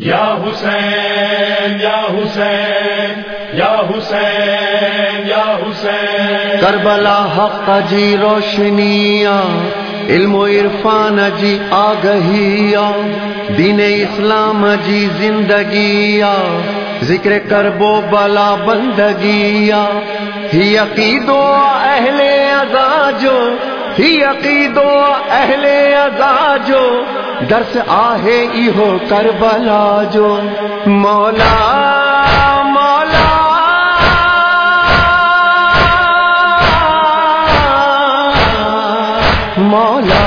یا حسین یا حسین یا حسین یا حسین، کربلا حق جی روشنیاں، علم و عرفان جی آگہیا، دین اسلام جی زندگیا، ذکر کرب و بلا بندگیا، ہی عقید و اہل عزاجو، ہی عقید و اہل عزاجو، درس آہے ایہو کربلا جو، مولا مولا مولا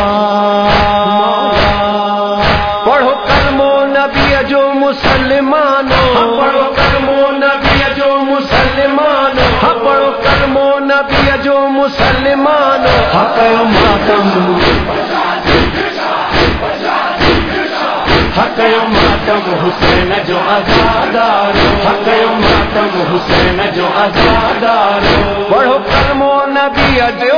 پڑھو کلمہ نبی جو مسلمانوں، پڑھو کلمہ نبی جو مسلمانوں، پڑھو کلمہ نبی جو مسلمانوں، حق و ماتم حق و ماتم حسین جو آزادارو، حق و ماتم حسین جو آزادارو، پڑھو کلمہ نبی جو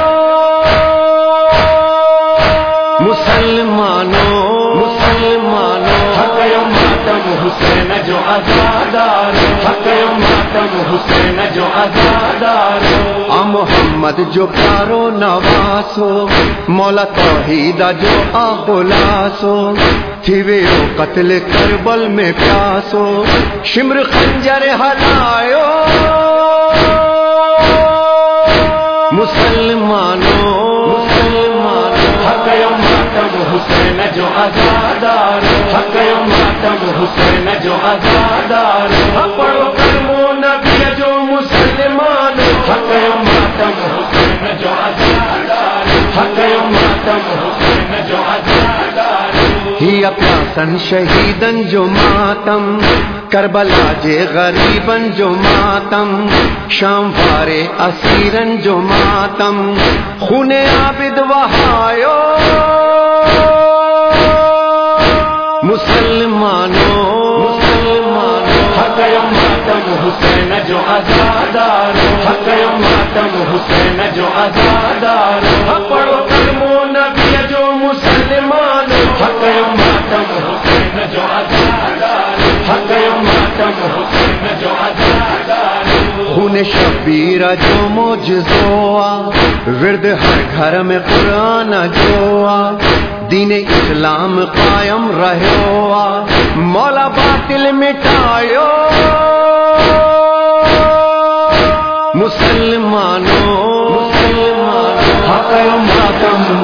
مسلمانوں مسلمانوں، حق و ماتم حسین جو آزادارو، حق و ماتم حسین جو آزادارو، آ محمد جو پیارو نواسو، مولا توحید جو آغلاسو، تھیوے او قتل کربل میں پیاسو، شمر خنجر ہلایو، مسلمانوں مسلمانوں، حق و ماتم حسین جو آزادارو، حق و ماتم حسین جو آزادارو، پڑھو کلمہ نبی جو مسلمانوں، حق و ماتم حسین جو آزادارو، حق و ماتم حسین جو آزادارو، ہی پیاسن شہیدن جو ماتم، کربلا جے غریبن جو ماتم، شام وارے اسیرن جو ماتم، خون عابد وہایو، مسلمانوں مسلمانوں، حق و ماتم حسین جو آزادارو، حق و ماتم حسین جو آزادارو، پڑھو کلمہ نبی جو مسلمانوں، حق و ماتم حسین جو آزادارو، حق و ماتم حسین جو آزادارو، خون شبیر جو معجزوا، ورد ہر گھر میں قرآن جوا، دین اسلام قائم رہوا، مولا باطل مٹایو، مسلمانوں مسلمانوں، حق و ماتم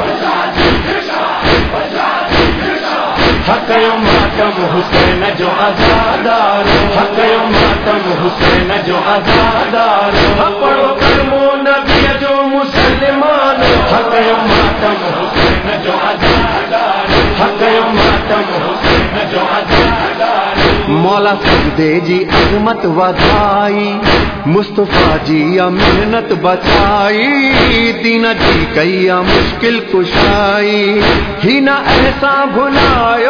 حق و ماتم حسین جو آزادارو، حق و ماتم حسین جو آزادارو، پڑھو کلمہ نبی جو مسلمانوں، حق و ماتم حسین جو آزادارو، حق و ماتم حسین جو آزادارو، مولا سجدے جی عظمت ودائی، مصطفیٰ جی محنت بچائی، دین جی کئی مشکل کشائی، ہی نہ ایسا بھلایو،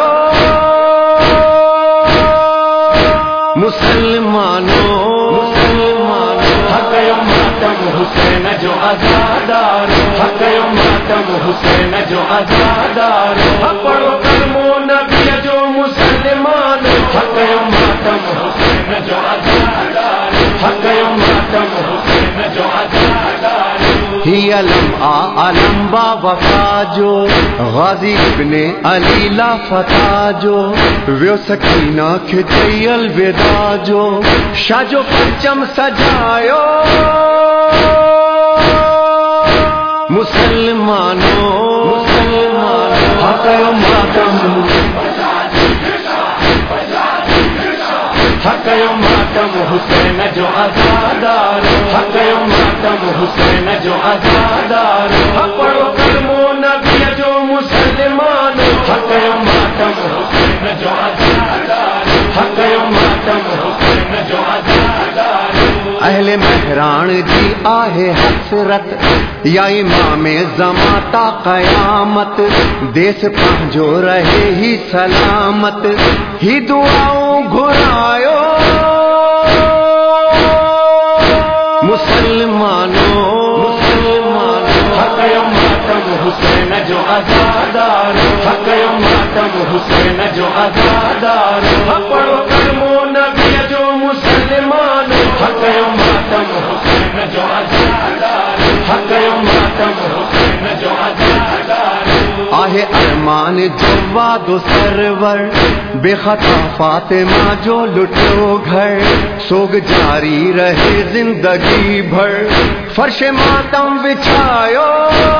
مسلمانوں مسلمانوں، حق و ماتم حسین جو آزادارو، حق و ماتم حسین جو آزادارو، پڑھو کلمہ نبی جو مسلمانوں، حق و ماتم حسین جو آزادارو، حق و ماتم حسین جو آزادارو، ہی علم علم با وفا جو، غازی ابن علی لا فتح جو، ویو سکینہ کھچئی الوداع جو، شاہ جو پرچم سجایو، مسلمانوں مسلمانوں، حق و ماتم حق و ماتم حسین جو آزادارو، حق و ماتم حسین جو آزادارو، پڑھو کلمہ نبی جو مسلمانوں، حق و ماتم حسین جو آزادارو، حق و ماتم حسین جو آزادارو، اہل مہران جی آہے حسرت، یا امام زماتا قیامت، دیس پہنجو رہے ہی سلامت، ہی دعاؤں گھرایو، مسلمانوں مسلمانوں، حق و ماتم ماتم حسین جو عزادار حق ماتم حسین جو عزادار پڑھو کلمہ نبی جو مسلمان حق ماتم حسین جو عزادار حق ماتم حسین جو عزادار آہ ارمان جواد و سرور بے خطا فاطمہ جو لٹو گھر سوگ جاری رہے زندگی بھر فرش ماتم بچھایو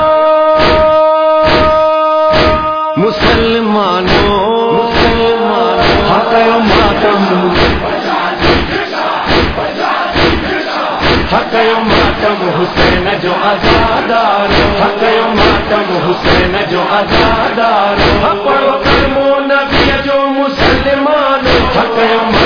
مسلمانوں حق ماتم حق ماتم حسین جو عزادار حق ماتم حسین جو عزادار پڑھو کلمہ نبی جو مسلمان حق